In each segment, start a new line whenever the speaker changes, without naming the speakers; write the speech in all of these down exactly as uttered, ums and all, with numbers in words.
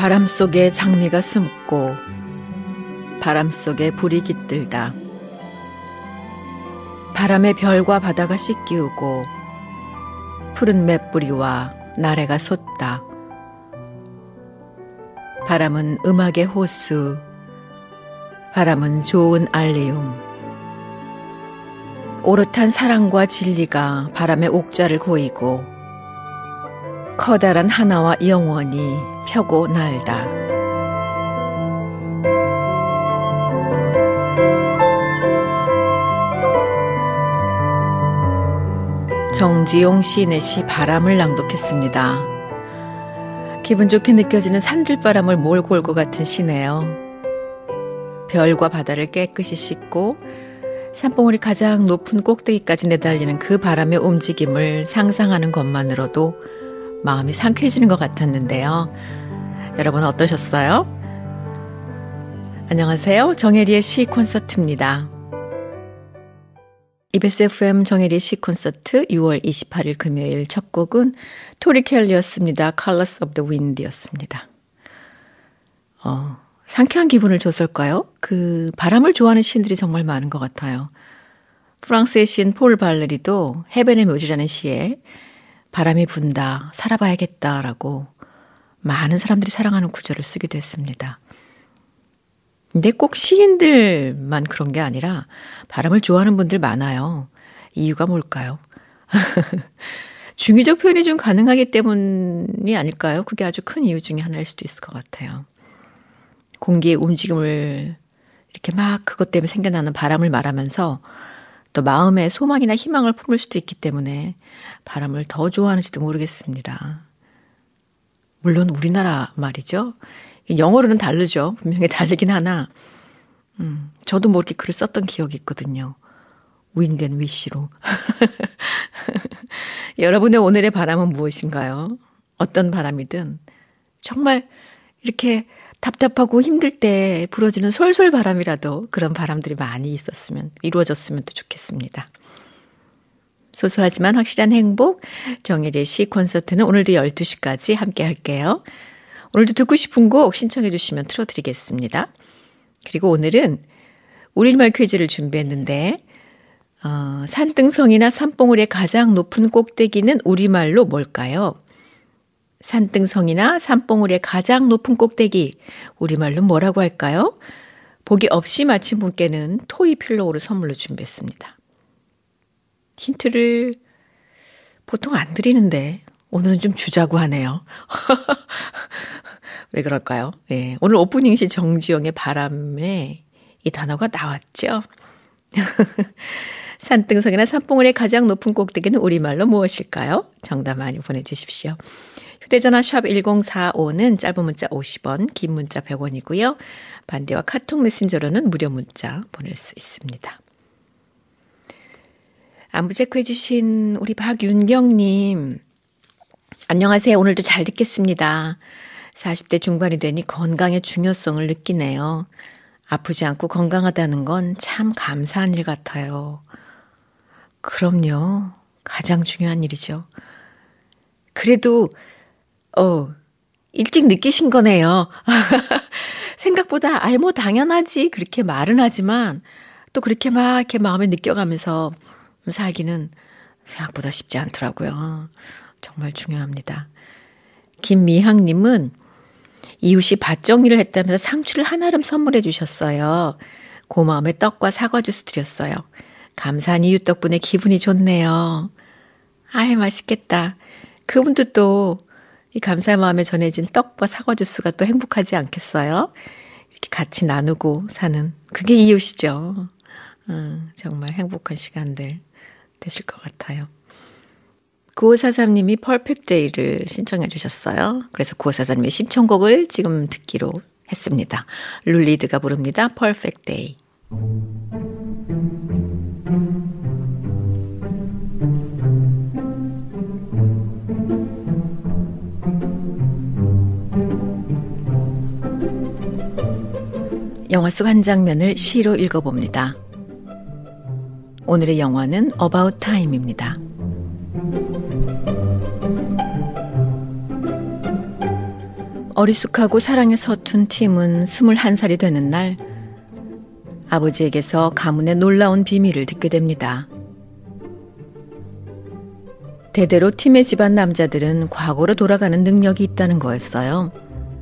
바람 속에 장미가 숨고 바람 속에 불이 깃들다. 바람에 별과 바다가 씻기우고 푸른 맷뿌리와 나래가 솟다. 바람은 음악의 호수, 바람은 좋은 알리움. 오롯한 사랑과 진리가 바람의 옥자를 고이고 커다란 하나와 영원히 펴고 날다. 정지용 시인의 시 바람을 낭독했습니다. 기분 좋게 느껴지는 산들바람을 몰고 올 것 같은 시네요. 별과 바다를 깨끗이 씻고 산봉우리 가장 높은 꼭대기까지 내달리는 그 바람의 움직임을 상상하는 것만으로도 마음이 상쾌해지는 것 같았는데요. 여러분 어떠셨어요? 안녕하세요. 정혜리의 시 콘서트입니다. 이비에스 에프엠 정혜리의 시 콘서트 유월 이십팔일 금요일 첫 곡은 토리 켈리였습니다. Colors of the Wind였습니다. 어, 상쾌한 기분을 줬을까요? 그 바람을 좋아하는 시인들이 정말 많은 것 같아요. 프랑스의 시인 폴 발레리도 해변의 묘지라는 시에 바람이 분다, 살아봐야겠다라고 많은 사람들이 사랑하는 구절을 쓰기도 했습니다. 근데 꼭 시인들만 그런 게 아니라 바람을 좋아하는 분들 많아요. 이유가 뭘까요? 중의적 표현이 좀 가능하기 때문이 아닐까요? 그게 아주 큰 이유 중에 하나일 수도 있을 것 같아요. 공기의 움직임을 이렇게 막 그것 때문에 생겨나는 바람을 말하면서 또 마음에 소망이나 희망을 품을 수도 있기 때문에 바람을 더 좋아하는지도 모르겠습니다. 물론 우리나라 말이죠. 영어로는 다르죠. 분명히 다르긴 하나 음, 저도 뭐 이렇게 글을 썼던 기억이 있거든요. Wind and Wish로. 여러분의 오늘의 바람은 무엇인가요? 어떤 바람이든 정말 이렇게 답답하고 힘들 때 불어주는 솔솔 바람이라도 그런 바람들이 많이 있었으면, 이루어졌으면 또 좋겠습니다. 소소하지만 확실한 행복, 정혜리의 시 콘서트는 오늘도 열두 시까지 함께 할게요. 오늘도 듣고 싶은 곡 신청해 주시면 틀어드리겠습니다. 그리고 오늘은 우리말 퀴즈를 준비했는데 어, 산등성이나 산봉우리의 가장 높은 꼭대기는 우리말로 뭘까요? 산등성이나 산봉우리의 가장 높은 꼭대기, 우리말로 뭐라고 할까요? 보기 없이 맞힌 분께는 토이 필로우를 선물로 준비했습니다. 힌트를 보통 안 드리는데 오늘은 좀 주자고 하네요. 왜 그럴까요? 네, 오늘 오프닝 시 정지영의 바람에 이 단어가 나왔죠. 산등성이나 산봉우리의 가장 높은 꼭대기는 우리말로 무엇일까요? 정답 많이 보내주십시오. 휴대전화 샵 일공사오는 짧은 문자 오십 원, 긴 문자 백 원이고요. 반대와 카톡 메신저로는 무료 문자 보낼 수 있습니다. 안부 체크해 주신 우리 박윤경님, 안녕하세요. 오늘도 잘 듣겠습니다. 사십 대 중반이 되니 건강의 중요성을 느끼네요. 아프지 않고 건강하다는 건 참 감사한 일 같아요. 그럼요. 가장 중요한 일이죠. 그래도 어, 일찍 느끼신 거네요. 생각보다 아예 뭐 당연하지 그렇게 말은 하지만 또 그렇게 막 이렇게 마음에 느껴가면서 살기는 생각보다 쉽지 않더라고요. 정말 중요합니다. 김미향님은 이웃이 밭 정리를 했다면서 상추를 한아름 선물해 주셨어요. 고마움에 떡과 사과 주스 드렸어요. 감사한 이웃 덕분에 기분이 좋네요. 아이 맛있겠다. 그분도 또 이 감사의 마음에 전해진 떡과 사과 주스가 또 행복하지 않겠어요? 이렇게 같이 나누고 사는 그게 이웃이죠. 음, 정말 행복한 시간들 되실 것 같아요. 구오사삼님이 퍼펙트 데이를 신청해 주셨어요. 그래서 구오사삼님의 신청곡을 지금 듣기로 했습니다. 룰리드가 부릅니다. 퍼펙트 데이. 영화 속 한 장면을 시로 읽어봅니다. 오늘의 영화는 About Time입니다. 어리숙하고 사랑에 서툰 팀은 스물한 살이 되는 날 아버지에게서 가문의 놀라운 비밀을 듣게 됩니다. 대대로 팀의 집안 남자들은 과거로 돌아가는 능력이 있다는 거였어요.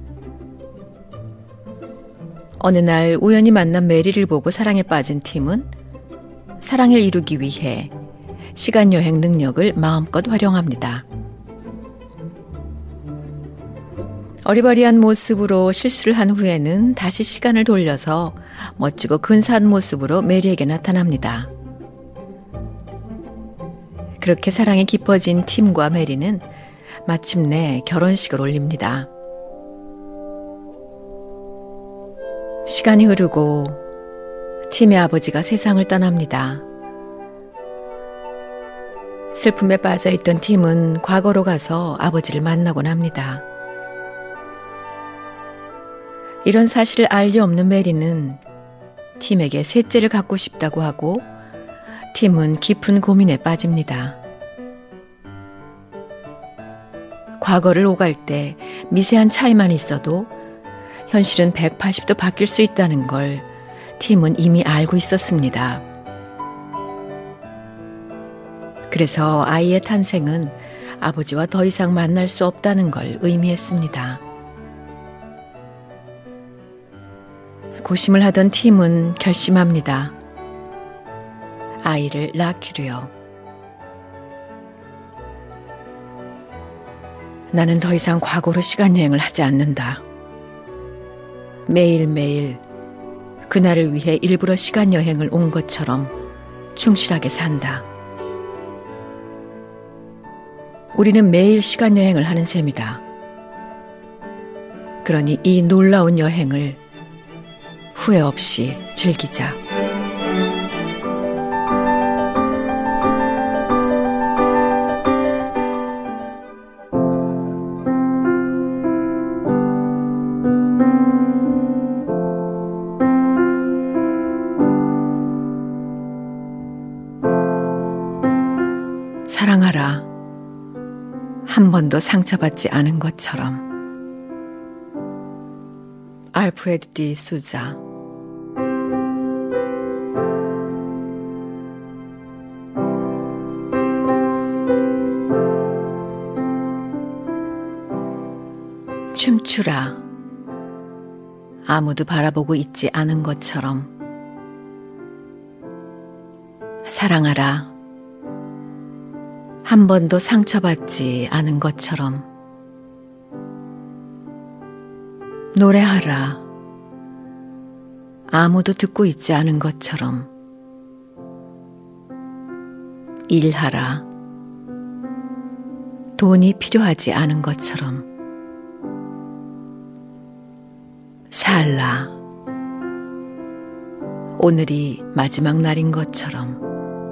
어느 날 우연히 만난 메리를 보고 사랑에 빠진 팀은 사랑을 이루기 위해 시간여행 능력을 마음껏 활용합니다. 어리버리한 모습으로 실수를 한 후에는 다시 시간을 돌려서 멋지고 근사한 모습으로 메리에게 나타납니다. 그렇게 사랑이 깊어진 팀과 메리는 마침내 결혼식을 올립니다. 시간이 흐르고 팀의 아버지가 세상을 떠납니다. 슬픔에 빠져있던 팀은 과거로 가서 아버지를 만나곤 합니다. 이런 사실을 알 리 없는 메리는 팀에게 셋째를 갖고 싶다고 하고 팀은 깊은 고민에 빠집니다. 과거를 오갈 때 미세한 차이만 있어도 현실은 백팔십 도 바뀔 수 있다는 걸 팀은 이미 알고 있었습니다. 그래서 아이의 탄생은 아버지와 더 이상 만날 수 없다는 걸 의미했습니다. 고심을 하던 팀은 결심합니다. 아이를 낳기로요. 나는 더 이상 과거로 시간여행을 하지 않는다. 매일매일 그날을 위해 일부러 시간여행을 온 것처럼 충실하게 산다. 우리는 매일 시간여행을 하는 셈이다. 그러니 이 놀라운 여행을 후회 없이 즐기자. 사랑하라. 한 번도 상처받지 않은 것처럼. 알프레드 디 수자. 춤추라. 아무도 바라보고 있지 않은 것처럼. 사랑하라. 한 번도 상처받지 않은 것처럼. 노래하라. 아무도 듣고 있지 않은 것처럼. 일하라. 돈이 필요하지 않은 것처럼. 살라. 오늘이 마지막 날인 것처럼.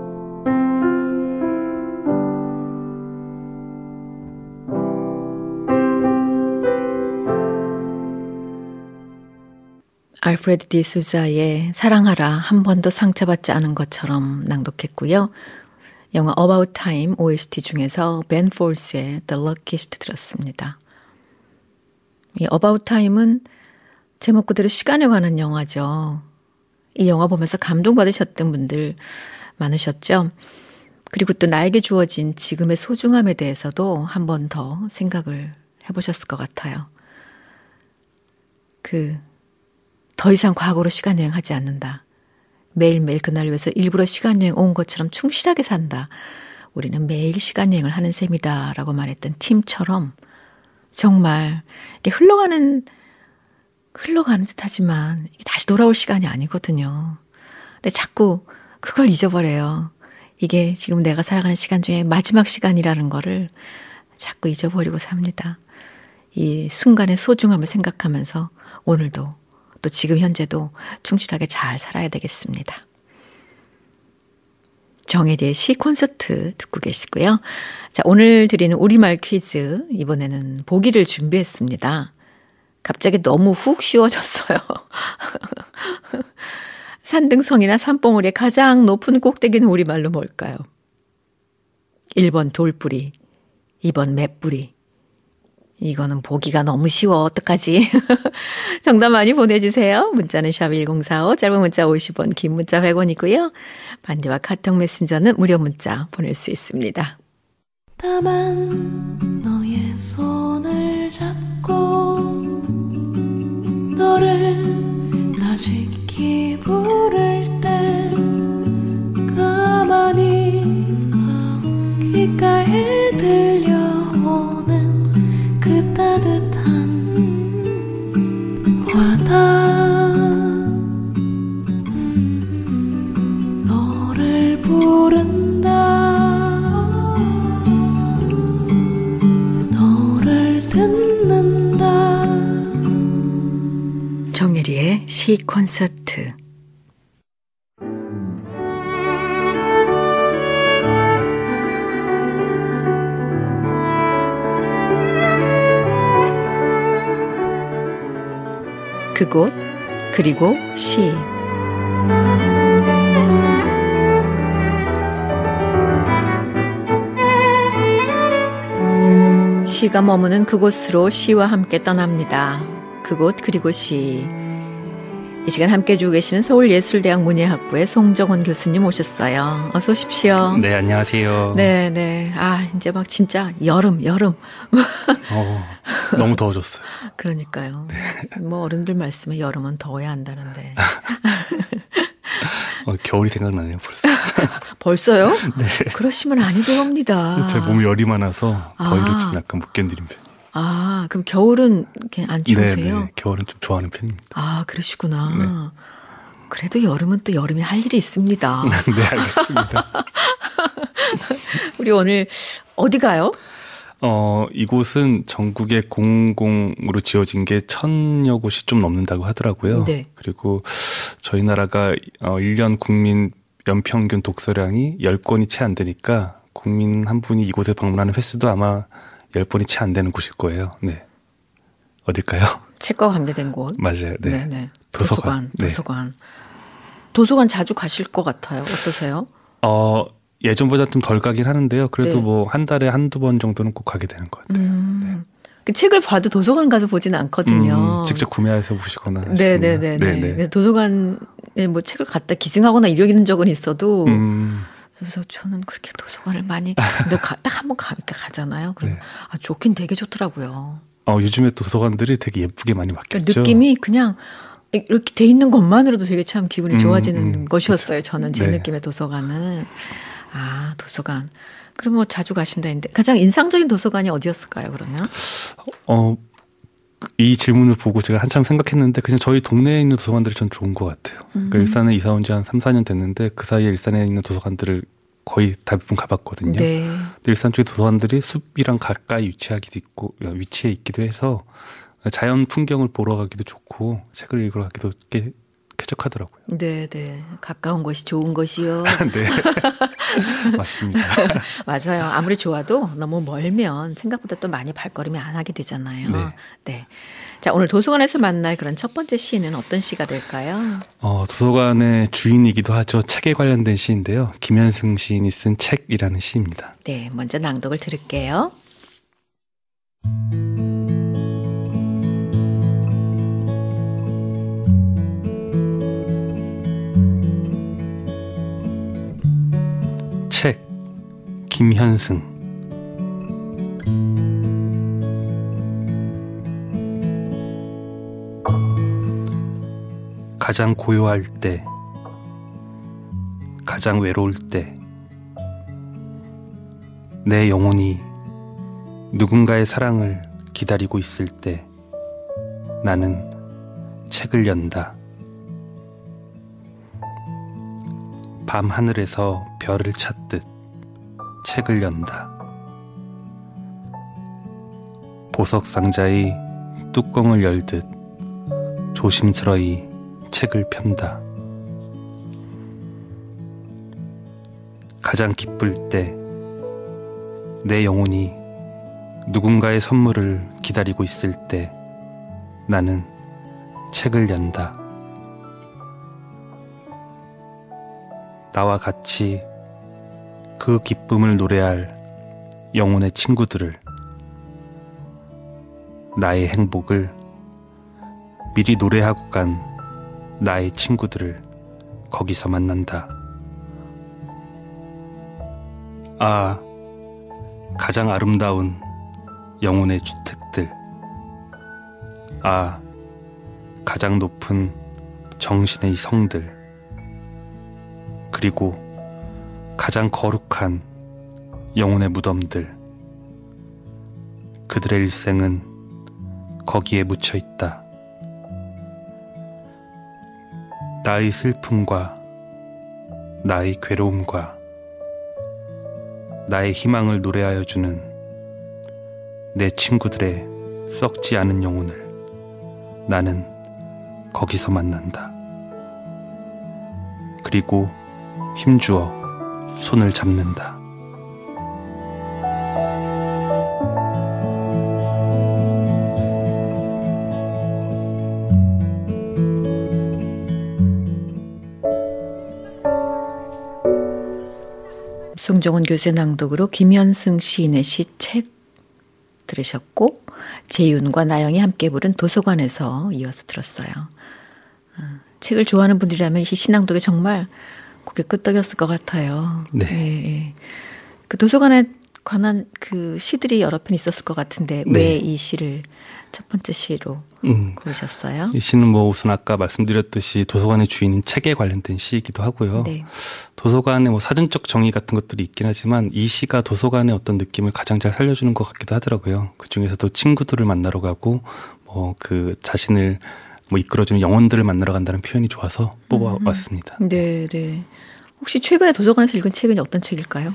알프레드 디 수자의 사랑하라 한 번도 상처받지 않은 것처럼 낭독했고요. 영화 About Time 오에스티 중에서 벤 폴스의 The Luckiest 들었습니다. 이 About Time은 제목 그대로 시간에 관한 영화죠. 이 영화 보면서 감동받으셨던 분들 많으셨죠? 그리고 또 나에게 주어진 지금의 소중함에 대해서도 한 번 더 생각을 해보셨을 것 같아요. 그 더 이상 과거로 시간여행하지 않는다. 매일매일 그날 위해서 일부러 시간여행 온 것처럼 충실하게 산다. 우리는 매일 시간여행을 하는 셈이다 라고 말했던 팀처럼 정말 이게 흘러가는 흘러가는 듯하지만 이게 다시 돌아올 시간이 아니거든요. 근데 자꾸 그걸 잊어버려요. 이게 지금 내가 살아가는 시간 중에 마지막 시간이라는 거를 자꾸 잊어버리고 삽니다. 이 순간의 소중함을 생각하면서 오늘도 또 지금 현재도 충실하게 잘 살아야 되겠습니다. 정혜리의 시 콘서트 듣고 계시고요. 자, 오늘 드리는 우리말 퀴즈, 이번에는 보기를 준비했습니다. 갑자기 너무 훅 쉬워졌어요. 산등성이나 산봉우리의 가장 높은 꼭대기는 우리말로 뭘까요? 일 번 돌뿌리, 이 번 맷뿌리, 이거는 보기가 너무 쉬워. 어떡하지? 정답 많이 보내주세요. 문자는 샵 일공사오, 짧은 문자 오십 원, 긴 문자 백 원이고요. 반디와 카톡 메신저는 무료 문자 보낼 수 있습니다.
다만 너의 손을 잡고 너를 나직히 부를 때 가만히 귓가에 들려오는 그 따뜻한 와닿음 음, 너를 부른다 너를 듣는다.
정혜리의 시 콘서트. 그곳 그리고 시. 시가 머무는 그곳으로 시와 함께 떠납니다. 그곳 그리고 시. 이 시간 함께 해주고 계시는 서울예술대학 문예학부의 송정원 교수님 오셨어요. 어서 오십시오.
네, 안녕하세요.
네, 네. 아, 이제 막 진짜 여름, 여름.
어, 너무 더워졌어요.
그러니까요. 네. 뭐 어른들 말씀에 여름은 더워야 한다는데.
어, 겨울이 생각나네요, 벌써.
벌써요?
네.
그러시면 아니도 합니다.
제 몸이 열이 많아서 더위를
아.
좀 약간 못 견디는 편이에요.
아, 그럼 겨울은 이렇게 안 추우세요?
네, 네. 겨울은 좀 좋아하는 편입니다.
아, 그러시구나.
네.
그래도 여름은 또 여름에 할 일이 있습니다.
네, 알겠습니다.
우리 오늘 어디 가요?
어, 이곳은 전국에 공공으로 지어진 게 천여 곳이 좀 넘는다고 하더라고요.
네.
그리고 저희 나라가 어, 일 년 국민 연평균 독서량이 열 권이 채 안 되니까 국민 한 분이 이곳에 방문하는 횟수도 아마 열 번이 채 안 되는 곳일 거예요. 네. 어딜까요?
책과 관계된 곳.
맞아요. 네.
네네.
도서관.
도서관. 도서관. 네. 도서관 자주 가실 것 같아요. 어떠세요?
어, 예전보다 좀 덜 가긴 하는데요. 그래도
네.
뭐 한 달에 한두 번 정도는 꼭 가게 되는 것 같아요.
음.
네.
그 책을 봐도 도서관 가서 보지는 않거든요.
음, 직접 구매해서 보시거나.
네네네.
네네.
도서관에 뭐 책을 갖다 기증하거나 이러는 적은 있어도.
음.
그래서 저는 그렇게 도서관을 많이 근데 딱 한 번 가니까 가잖아요. 그럼
네.
아, 좋긴 되게 좋더라고요.
어, 요즘에 도서관들이 되게 예쁘게 많이 바뀌었죠.
그러니까 느낌이 그냥 이렇게 돼 있는 것만으로도 되게 참 기분이
음,
좋아지는
음,
것이었어요. 저는 제
네.
느낌의 도서관은. 아, 도서관. 그럼 뭐 자주 가신다 했는데 가장 인상적인 도서관이 어디였을까요, 그러면?
어, 이 질문을 보고 제가 한참 생각했는데 그냥 저희 동네에 있는 도서관들이 전 좋은 것 같아요.
음.
그러니까 일산에 이사 온 지 한 삼, 사 년 됐는데 그 사이에 일산에 있는 도서관들을 거의 대부분 가봤거든요.
네.
근데 일산 쪽의 도서관들이 숲이랑 가까이 위치하기도 있고 위치해 있기도 해서 자연 풍경을 보러 가기도 좋고 책을 읽으러 가기도 꽤 쾌적하더라고요.
네, 네. 가까운 것이 좋은 것이요.
네. 맞습니다.
맞아요. 아무리 좋아도 너무 멀면 생각보다 또 많이 발걸음이 안 하게 되잖아요.
네.
네. 자, 오늘 도서관에서 만날 그런 첫 번째 시는 어떤 시가 될까요?
어, 도서관의 주인이기도 하죠. 책에 관련된 시인데요. 김현승 시인이 쓴 책이라는 시입니다.
네, 먼저 낭독을 들을게요.
책, 김현승. 가장 고요할 때, 가장 외로울 때, 내 영혼이 누군가의 사랑을 기다리고 있을 때, 나는 책을 연다. 밤 하늘에서 별을 찾듯 책을 연다. 보석 상자의 뚜껑을 열듯 조심스러이 책을 편다. 가장 기쁠 때 내 영혼이 누군가의 선물을 기다리고 있을 때 나는 책을 연다. 나와 같이 그 기쁨을 노래할 영혼의 친구들을 나의 행복을, 미리 노래하고 간 나의 친구들을 거기서 만난다. 아, 가장 아름다운 영혼의 주택들. 아, 가장 높은 정신의 성들. 그리고 가장 거룩한 영혼의 무덤들. 그들의 일생은 거기에 묻혀 있다. 나의 슬픔과 나의 괴로움과 나의 희망을 노래하여 주는 내 친구들의 썩지 않은 영혼을 나는 거기서 만난다. 그리고 힘주어 손을 잡는다.
송정원 교수의 낭독으로 김현승 시인의 시 책 들으셨고, 재윤과 나영이 함께 부른 도서관에서 이어서 들었어요. 책을 좋아하는 분들이라면 이 시낭독이 정말 고개 끄덕였을 것 같아요.
네.
예, 예. 그 도서관에 관한 그 시들이 여러 편 있었을 것 같은데
네.
왜 이 시를 첫 번째 시로
음.
고르셨어요?
이 시는 뭐 우선 아까 말씀드렸듯이 도서관의 주인인 책에 관련된 시이기도 하고요.
네.
도서관의 뭐 사전적 정의 같은 것들이 있긴 하지만 이 시가 도서관의 어떤 느낌을 가장 잘 살려주는 것 같기도 하더라고요. 그 중에서도 친구들을 만나러 가고 뭐 그 자신을 뭐 이끌어주는 영혼들을 만나러 간다는 표현이 좋아서 뽑아왔습니다.
음. 네, 네. 혹시 최근에 도서관에서 읽은 책은 어떤 책일까요?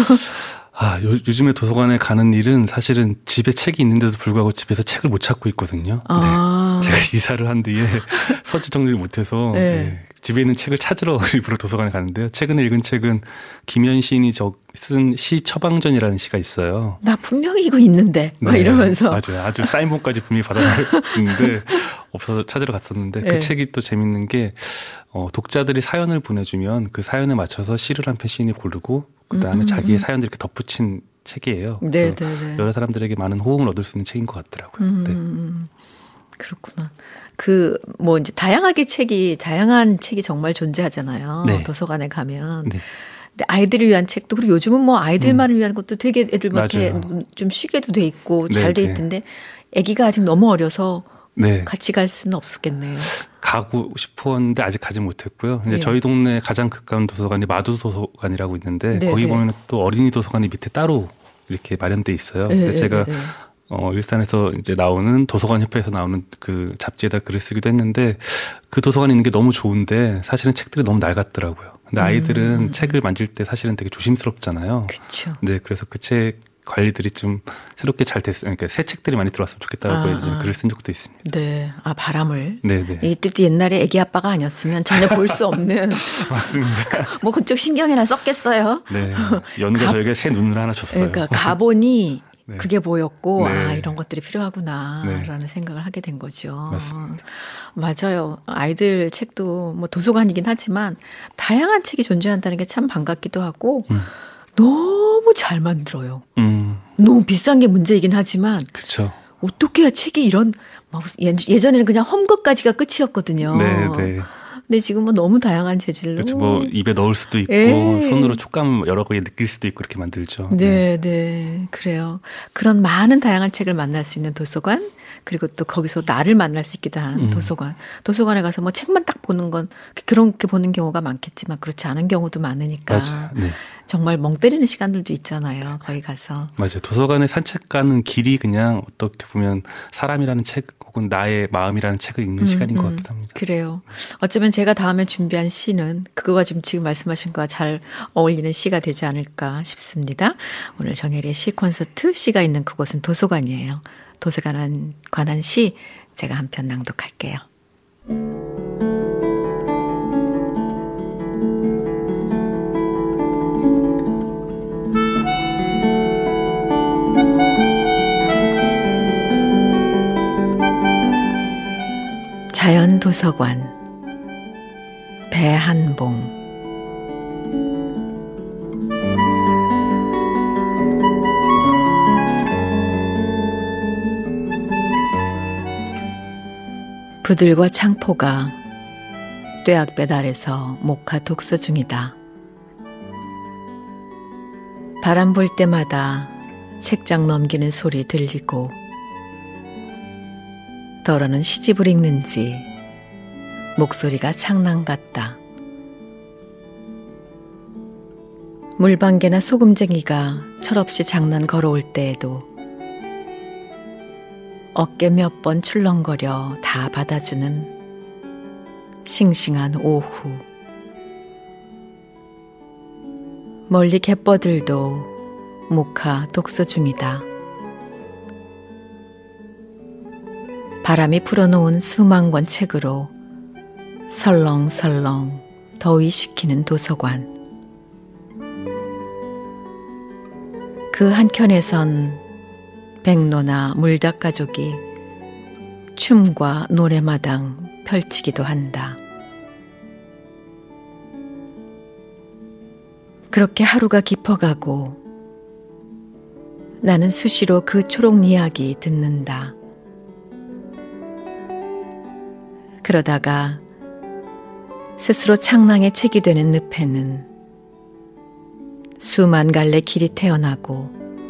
아, 요, 요즘에 도서관에 가는 일은 사실은 집에 책이 있는데도 불구하고 집에서 책을 못 찾고 있거든요.
아.
네. 제가 이사를 한 뒤에 서재 정리를 못해서
네.
네. 집에 있는 책을 찾으러 일부러 도서관에 가는데요. 최근에 읽은 책은 김현 시인이 쓴 시 처방전이라는 시가 있어요.
나 분명히 이거 있는데 막
네,
이러면서.
맞아요. 아주 사인본까지 분명히 받아놨는데 없어서 찾으러 갔었는데
네.
그 책이 또 재밌는 게 어, 독자들이 사연을 보내주면 그 사연에 맞춰서 시를 한 편 시인이 고르고 그 다음에
음,
자기의
음.
사연들 이렇게 덧붙인 책이에요.
네,
그래서
네, 네.
여러 사람들에게 많은 호응을 얻을 수 있는 책인 것 같더라고요.
음, 그렇구나. 그 뭐 이제 다양하게 책이 다양한 책이 정말 존재하잖아요.
네.
도서관에 가면.
네.
근데 아이들을 위한 책도 그리고 요즘은 뭐 아이들만을 위한 것도 되게 애들 이렇게
맞아요.
좀 쉬게도 돼 있고
네,
잘 돼
네.
있던데 아기가 아직 너무 어려서
네.
같이 갈 수는 없었겠네요.
가고 싶었는데 아직 가지 못했고요. 근데
예.
저희 동네 가장 가까운 도서관이 마두 도서관이라고 있는데
네,
거기
네.
보면 또 어린이 도서관이 밑에 따로 이렇게 마련돼 있어요.
네,
근데
네,
제가
네, 네.
어, 일산에서 이제 나오는 도서관 협회에서 나오는 그 잡지에다 글을 쓰기도 했는데 그 도서관이 있는 게 너무 좋은데 사실은 책들이 너무 낡았더라고요. 근데 아이들은
음.
책을 만질 때 사실은 되게 조심스럽잖아요.
그렇죠.
네, 그래서 그 책 관리들이 좀 새롭게 잘 됐어요. 그러니까 새 책들이 많이 들어왔으면 좋겠다고
아,
이제
아.
글을 쓴 적도 있습니다.
네. 아, 바람을.
네, 네.
이때도 옛날에 애기 아빠가 아니었으면 전혀 볼 수 없는
맞습니다.
뭐 그쪽 신경이나 썼겠어요.
네. 연가
가-
저에게 새 눈을 하나 줬어요.
그러니까 가보니
네.
그게 보였고
네.
아 이런 것들이 필요하구나라는
네.
생각을 하게 된 거죠.
맞습니다.
맞아요. 아이들 책도 뭐 도서관이긴 하지만 다양한 책이 존재한다는 게 참 반갑기도 하고
음.
너무 잘 만들어요.
음,
너무 비싼 게 문제이긴 하지만
그쵸.
어떻게 해야 책이 이런 막 예- 예전에는 그냥 험것까지가 끝이었거든요.
네, 네.
근데 지금은 너무 다양한 재질로.
그렇죠. 뭐 입에 넣을 수도 있고
예.
손으로 촉감 여러 개 느낄 수도 있고 이렇게 만들죠.
네, 네, 그래요. 그런 많은 다양한 책을 만날 수 있는 도서관, 그리고 또 거기서 나를 만날 수 있기도 한
음.
도서관. 도서관에 가서 뭐 책만 딱 보는 건 그렇게 보는 경우가 많겠지만 그렇지 않은 경우도 많으니까
맞아요. 네.
정말 멍 때리는 시간들도 있잖아요. 거기 가서.
맞아요. 도서관에 산책 가는 길이 그냥 어떻게 보면 사람이라는 책 혹은 나의 마음이라는 책을 읽는 시간인 것 같기도 합니다.
그래요. 어쩌면 제가 다음에 준비한 시는 그거가 좀 지금 말씀하신 거와 잘 어울리는 시가 되지 않을까 싶습니다. 오늘 정혜리의 시 콘서트, 시가 있는 그곳은 도서관이에요. 도서관에 관한 시 제가 한 편 낭독할게요. 자연도서관 배한봉. 부들과 창포가 뙤약볕 아래서 목화 독서 중이다. 바람 불 때마다 책장 넘기는 소리 들리고 덜어는 시집을 읽는지 목소리가 창랑 같다. 물방개나 소금쟁이가 철없이 장난 걸어올 때에도 어깨 몇 번 출렁거려 다 받아주는 싱싱한 오후. 멀리 갯벌들도 목화 독서 중이다. 바람이 풀어놓은 수만 권 책으로 설렁설렁 더위 식히는 도서관. 그 한켠에선 백로나 물닭가족이 춤과 노래마당 펼치기도 한다. 그렇게 하루가 깊어가고 나는 수시로 그 초록 이야기 듣는다. 그러다가 스스로 창랑에 책이 되는 늪에는 수만 갈래 길이 태어나고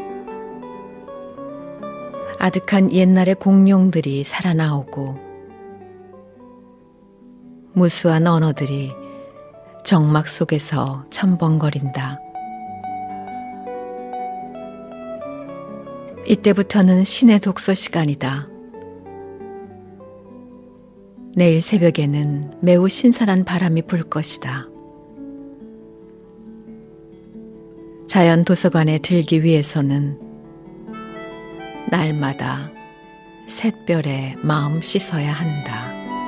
아득한 옛날의 공룡들이 살아나오고 무수한 언어들이 정막 속에서 첨벙거린다. 이때부터는 신의 독서 시간이다. 내일 새벽에는 매우 신선한 바람이 불 것이다. 자연 도서관에 들기 위해서는 날마다 샛별에 마음 씻어야 한다.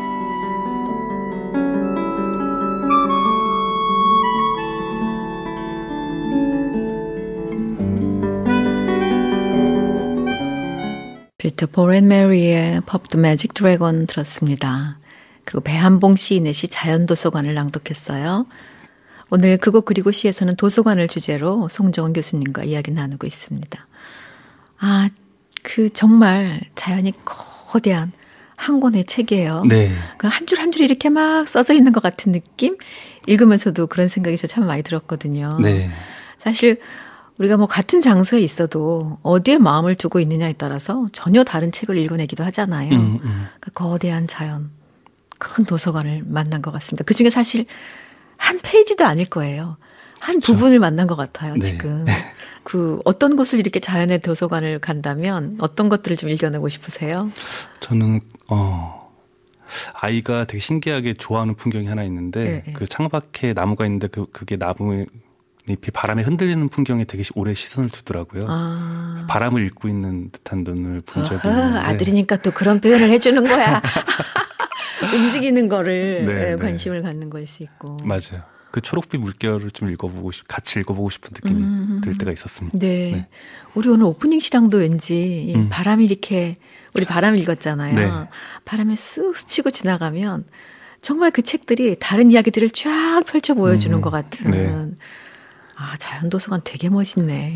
피터 폴 앤 메리의 Pop the Magic Dragon 들었습니다. 그리고 배한봉 시인의 시 자연도서관을 낭독했어요. 오늘 그곳 그리고 시에서는 도서관을 주제로 송정은 교수님과 이야기 나누고 있습니다. 아, 그 정말 자연이 거대한 한 권의 책이에요.
네.
한 줄 한 줄 이렇게 막 써져 있는 것 같은 느낌? 읽으면서도 그런 생각이 저 참 많이 들었거든요.
네.
사실 우리가 뭐 같은 장소에 있어도 어디에 마음을 두고 있느냐에 따라서 전혀 다른 책을 읽어내기도 하잖아요.
음, 음.
그 거대한 자연, 큰 도서관을 만난 것 같습니다. 그중에 사실 한 페이지도 아닐 거예요. 한
그렇죠.
부분을 만난 것 같아요,
네.
지금. 그 어떤 곳을 이렇게 자연의 도서관을 간다면 어떤 것들을 좀 읽어내고 싶으세요?
저는 어 아이가 되게 신기하게 좋아하는 풍경이 하나 있는데
네, 네.
그 창밖에 나무가 있는데 그 그게 나무 잎이 바람에 흔들리는 풍경에 되게 오래 시선을 두더라고요.
아.
바람을 읽고 있는 듯한 눈을 본 적이
어허,
있는데
아들이니까 또 그런 표현을 해주는 거야. 움직이는 거를
네,
네,
네.
관심을 갖는 걸 수 있고.
맞아요. 그 초록빛 물결을 좀 읽어보고 싶, 같이 읽어보고 싶은 느낌이
음.
들 때가 있었습니다.
네.
네.
우리 오늘 오프닝 시랑도 왠지
음.
바람이 이렇게 우리 바람 읽었잖아요.
네.
바람에 쓱 스치고 지나가면 정말 그 책들이 다른 이야기들을 쫙 펼쳐 보여주는
음.
것 같은.
네.
아, 자연도서관 되게 멋있네.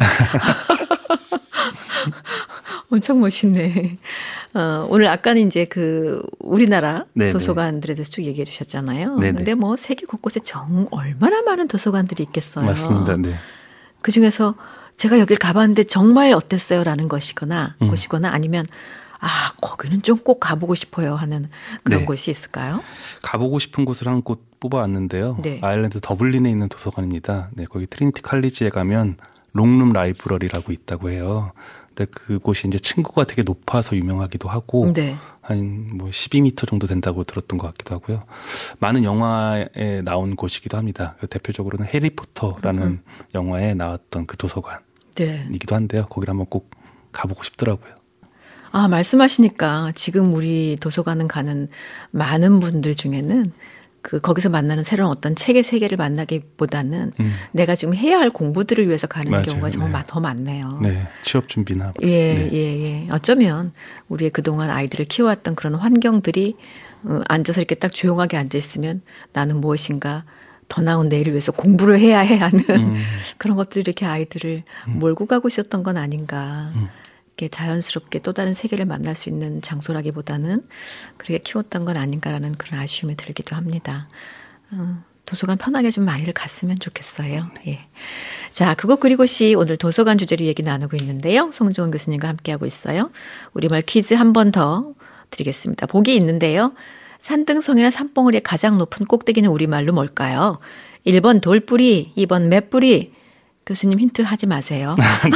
엄청 멋있네. 어, 오늘 아까는 이제 그 우리나라
네네.
도서관들에 대해서 쭉 얘기해 주셨잖아요.
네네.
근데 뭐 세계 곳곳에 정 얼마나 많은 도서관들이 있겠어요.
맞습니다. 네.
그 중에서 제가 여길 가봤는데 정말 어땠어요라는 것이거나
음.
것이거나 아니면 아 거기는 좀 꼭 가보고 싶어요 하는 그런
네.
곳이 있을까요?
가보고 싶은 곳을 한 곳 뽑아왔는데요.
네.
아일랜드 더블린에 있는 도서관입니다. 네, 거기 트리니티 칼리지에 가면 롱룸 라이브러리라고 있다고 해요. 근데 그곳이 이제 층고가 되게 높아서 유명하기도 하고
네.
한 뭐 십이 미터 정도 된다고 들었던 것 같기도 하고요. 많은 영화에 나온 곳이기도 합니다. 대표적으로는 해리포터라는 음. 영화에 나왔던 그 도서관이기도
네.
한데요. 거기를 한번 꼭 가보고 싶더라고요.
아, 말씀하시니까 지금 우리 도서관은 가는 많은 분들 중에는 그 거기서 만나는 새로운 어떤 책의 세계를 만나기보다는 음. 내가 지금 해야 할 공부들을 위해서 가는
맞아요.
경우가 정말
네.
더 많네요.
네, 취업 준비나.
예,
네.
예, 예. 어쩌면 우리의 그동안 아이들을 키워왔던 그런 환경들이 어, 앉아서 이렇게 딱 조용하게 앉아 있으면 나는 무엇인가 더 나은 내일을 위해서 공부를 해야 해 하는 음. 그런 것들이 이렇게 아이들을 음. 몰고 가고 있었던 건 아닌가. 음. 이렇게 자연스럽게 또 다른 세계를 만날 수 있는 장소라기보다는 그렇게 키웠던 건 아닌가라는 그런 아쉬움이 들기도 합니다. 어, 도서관 편하게 좀 많이들 갔으면 좋겠어요. 예. 자, 그것 그리고 시 오늘 도서관 주제로 얘기 나누고 있는데요. 송정훈 교수님과 함께하고 있어요. 우리말 퀴즈 한 번 더 드리겠습니다. 보기 있는데요. 산등성이나 산봉우리의 가장 높은 꼭대기는 우리말로 뭘까요? 일 번 돌뿌리, 이 번 맷뿌리. 교수님 힌트 하지 마세요.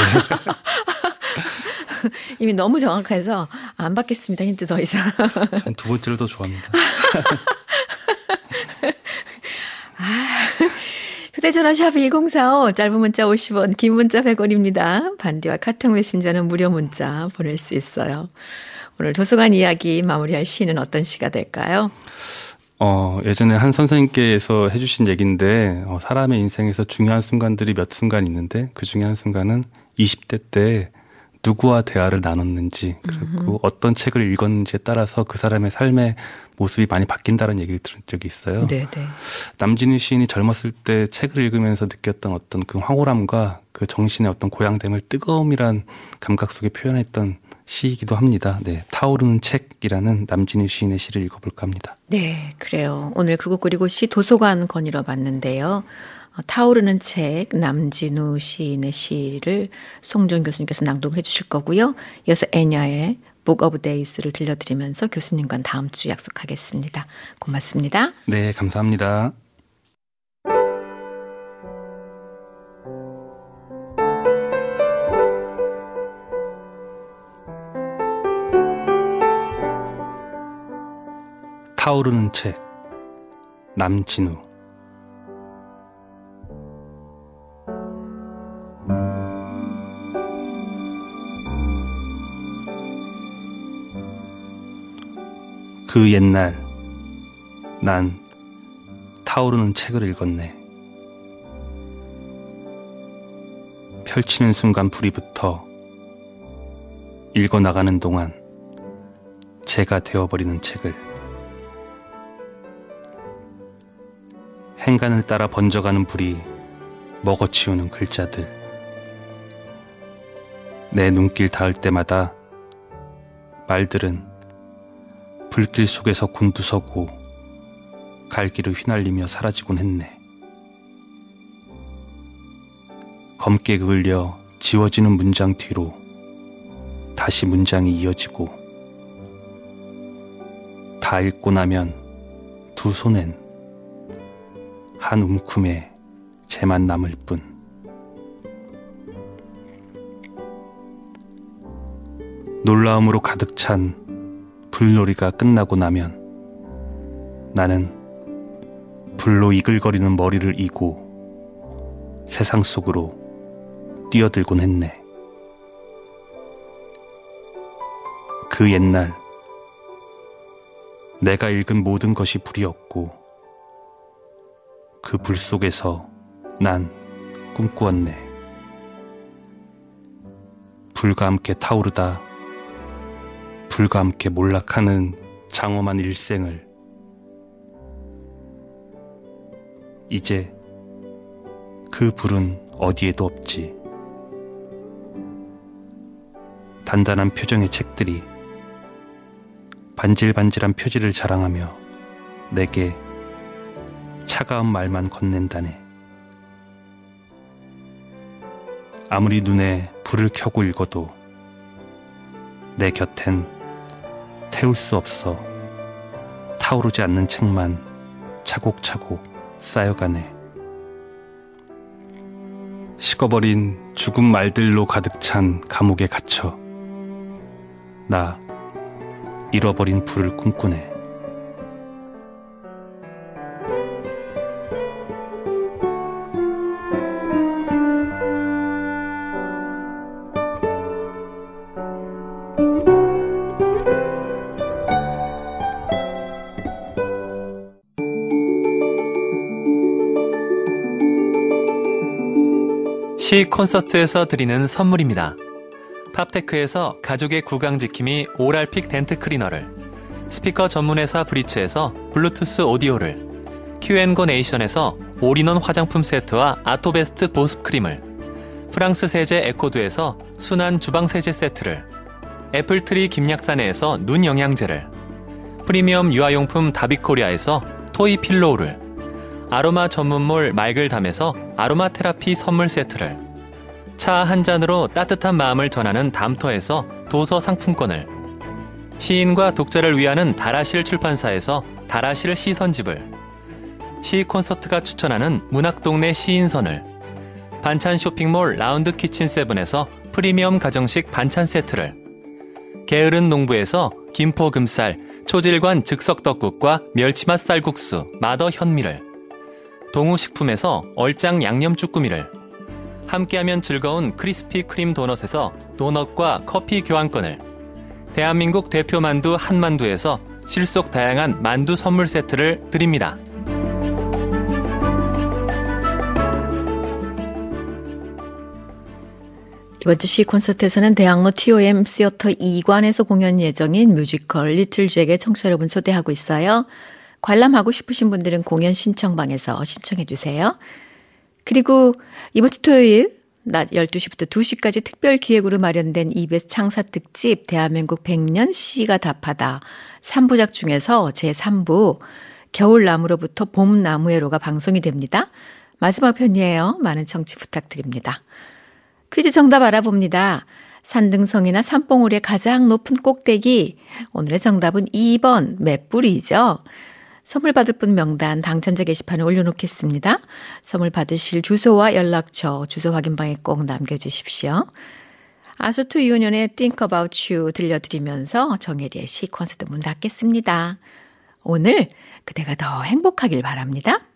이미 너무 정확해서 안 받겠습니다. 힌트 더 이상.
전 두 번째를 더 좋아합니다.
아, 휴대전화 샵 일공사오, 짧은 문자 오십 원, 긴 문자 백 원입니다. 반디와 카톡 메신저는 무료 문자 보낼 수 있어요. 오늘 도서관 이야기 마무리할 시는 어떤 시가 될까요?
어, 예전에 한 선생님께서 해주신 얘기인데 어, 사람의 인생에서 중요한 순간들이 몇 순간 있는데 그 중에 한 순간은 이십 대 때 누구와 대화를 나눴는지 그리고 음흠. 어떤 책을 읽었는지에 따라서 그 사람의 삶의 모습이 많이 바뀐다는 얘기를 들은 적이 있어요. 네네. 남진희 시인이 젊었을 때 책을 읽으면서 느꼈던 어떤 그 황홀함과 그 정신의 어떤 고양됨을 뜨거움이란 감각 속에 표현했던 시이기도 합니다. 네, 타오르는 책이라는 남진희 시인의 시를 읽어볼까 합니다.
네, 그래요. 오늘 그것 그리고 시 도서관 건의러 봤는데요. 타오르는 책 남진우 시인의 시를 송정 교수님께서 낭독을 해주실 거고요. 이어서 애냐의 Book of Days를 들려드리면서 교수님과 다음 주 약속하겠습니다. 고맙습니다.
네, 감사합니다. 타오르는 책 남진우. 그 옛날 난 타오르는 책을 읽었네. 펼치는 순간 불이 붙어 읽어나가는 동안 제가 되어버리는 책을. 행간을 따라 번져가는 불이 먹어치우는 글자들. 내 눈길 닿을 때마다 말들은 불길 속에서 곤두서고 갈기를 휘날리며 사라지곤 했네. 검게 그을려 지워지는 문장 뒤로 다시 문장이 이어지고 다 읽고 나면 두 손엔 한 움큼의 재만 남을 뿐. 놀라움으로 가득 찬 불놀이가 끝나고 나면 나는 불로 이글거리는 머리를 이고 세상 속으로 뛰어들곤 했네. 그 옛날 내가 읽은 모든 것이 불이었고 그 불 속에서 난 꿈꾸었네. 불과 함께 타오르다 불과 함께 몰락하는 장엄한 일생을. 이제 그 불은 어디에도 없지. 단단한 표정의 책들이 반질반질한 표지를 자랑하며 내게 차가운 말만 건넨다네. 아무리 눈에 불을 켜고 읽어도 내 곁엔 태울 수 없어 타오르지 않는 책만 차곡차곡 쌓여가네. 식어버린 죽은 말들로 가득 찬 감옥에 갇혀 나 잃어버린 불을 꿈꾸네.
시 콘서트에서 드리는 선물입니다. 팝테크에서 가족의 구강지킴이 오랄픽 덴트 클리너를, 스피커 전문회사 브리츠에서 블루투스 오디오를, 큐앤고 네이션에서 올인원 화장품 세트와 아토베스트 보습 크림을, 프랑스 세제 에코드에서 순한 주방 세제 세트를, 애플트리 김약사네에서 눈 영양제를, 프리미엄 유아용품 다비코리아에서 토이 필로우를, 아로마 전문몰 말글담에서 아로마 테라피 선물 세트를, 차 한 잔으로 따뜻한 마음을 전하는 담터에서 도서 상품권을, 시인과 독자를 위하는 다라실 출판사에서 다라실 시선집을, 시 콘서트가 추천하는 문학동네 시인선을, 반찬 쇼핑몰 라운드 키친 세븐에서 프리미엄 가정식 반찬 세트를, 게으른 농부에서 김포 금쌀 초질관 즉석 떡국과 멸치맛 쌀국수 마더 현미를, 동우식품에서 얼짱 양념 쭈꾸미를, 함께하면 즐거운 크리스피 크림 도넛에서 도넛과 커피 교환권을, 대한민국 대표 만두 한만두에서 실속 다양한 만두 선물 세트를 드립니다.
이번 주 시 콘서트에서는 대학로 티오엠 시어터 이 관에서 공연 예정인 뮤지컬 리틀 잭의 청취자 여러분 초대하고 있어요. 관람하고 싶으신 분들은 공연 신청방에서 신청해 주세요. 그리고 이번 주 토요일 낮 열두 시부터 두 시까지 특별 기획으로 마련된 이비에스 창사 특집 대한민국 백 년 시가 답하다 삼 부작 중에서 제삼 부 겨울나무로부터 봄나무해로가 방송이 됩니다. 마지막 편이에요. 많은 청취 부탁드립니다. 퀴즈 정답 알아봅니다. 산등성이나 산봉우리의 가장 높은 꼭대기. 오늘의 정답은 이 번 맷뿌리죠. 선물 받을 분 명단 당첨자 게시판에 올려놓겠습니다. 선물 받으실 주소와 연락처, 주소 확인방에 꼭 남겨주십시오. 아소트 유년의 Think About You 들려드리면서 정혜리의 시 콘서트 문 닫겠습니다. 오늘 그대가 더 행복하길 바랍니다.